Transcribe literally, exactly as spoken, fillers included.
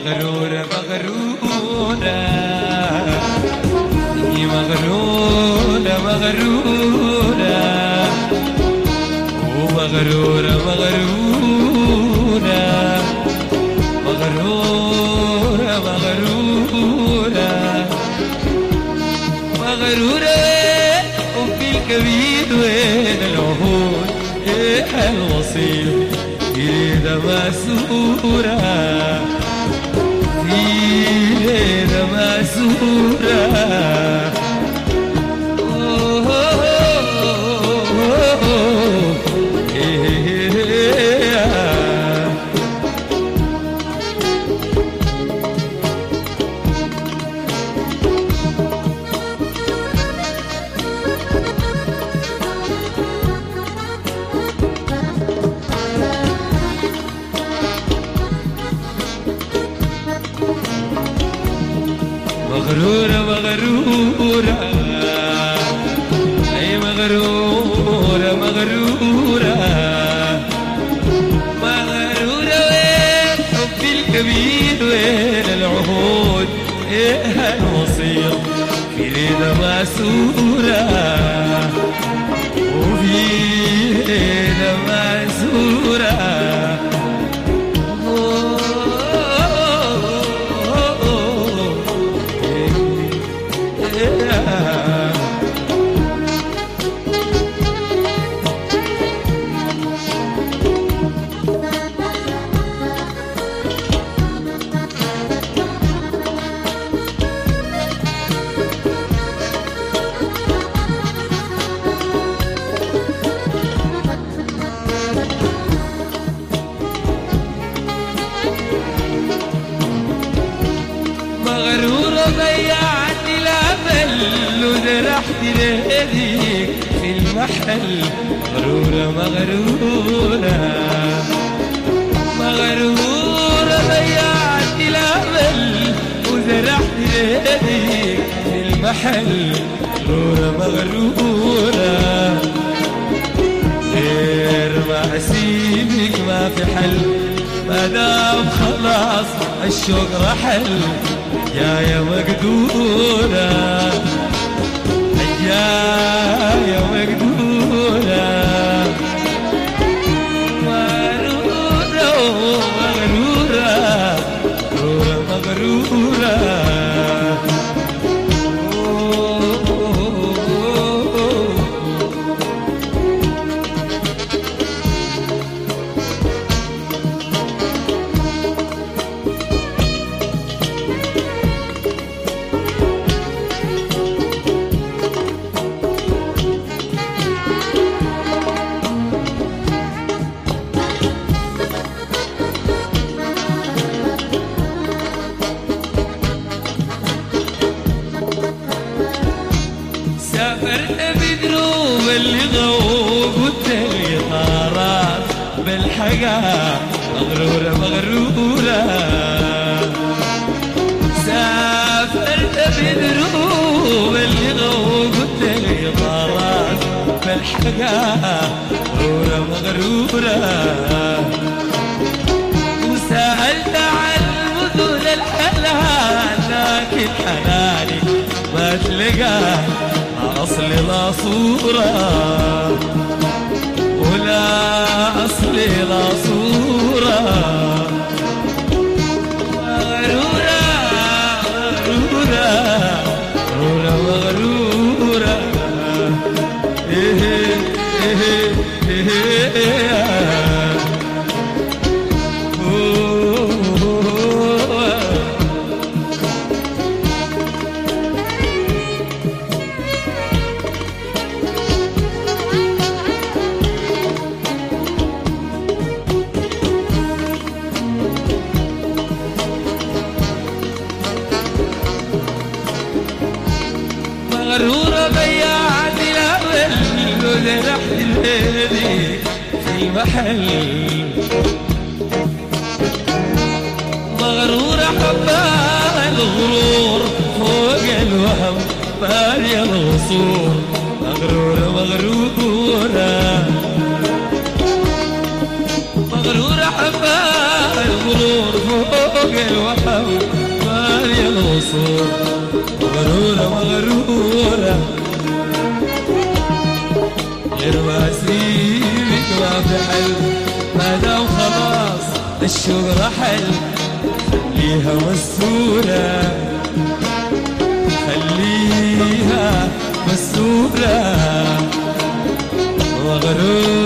مغرورة مغرورة يا مغرورة مغرورة ومغرورة مغرورة مغرورة مغرورة مغرورة وفي الكبير وين العهود ايه الوصيل يريد مسورة في يريد مسورة مغرورة مغرورة أي مغرورة مغرورة مغرورة وين حبي الكبير وين العهود إيه الوصية في ليلة مسورة وفي ليلة مسورة مغرورة ضيعت الأمل وجرحت ليديك في المحل مغرورة مغرورة مغرورة ضيعت الأمل وجرحت ليديك في المحل مغرورة مغرورة غير ما أسيبك ما في حل ما دام خلاص الشوق رحل يا يا مقدورة يا يا مقدورة مغرورة مغرورة مغرورة مغرورة سافرت بدروب اللي ذوق والطيارات بالحقا مغرورة مغرورة سافرت بدروب اللي ذوق والطيارات بالحقا مغرورة مغرورة وسألت عن مدن الحلال لكن حلالي ما تلقاه أصلي لا صورة ولا أصلي لا صورة مغرورة مغرورة مغرورة مغرورة إيه إيه إيه إيه مغرورة ضيعت الأمل وجرحت ليديك في المحل مغرورة حبها الغرور فوق الوهم باري الغصور مغرورة مغرورة مغرورة حبها الغرور فوق الوهم الوصول مغرورة مغرورة غير ما اسيبك ما في حل ما دام خلاص الشوق رحل خليها مسورة خليها مسورة مغرورة